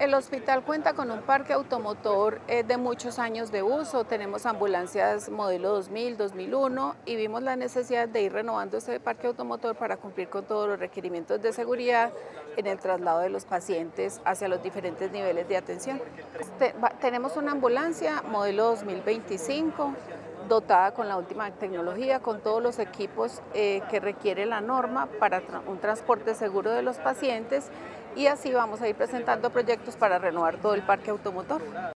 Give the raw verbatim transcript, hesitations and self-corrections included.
El hospital cuenta con un parque automotor eh, de muchos años de uso. Tenemos ambulancias modelo dos mil, dos mil uno y vimos la necesidad de ir renovando ese parque automotor para cumplir con todos los requerimientos de seguridad en el traslado de los pacientes hacia los diferentes niveles de atención. Te- va- tenemos una ambulancia modelo dos mil veinticinco dotada con la última tecnología, con todos los equipos eh, que requiere la norma para tra- un transporte seguro de los pacientes, y así vamos a ir presentando proyectos para renovar todo el parque automotor.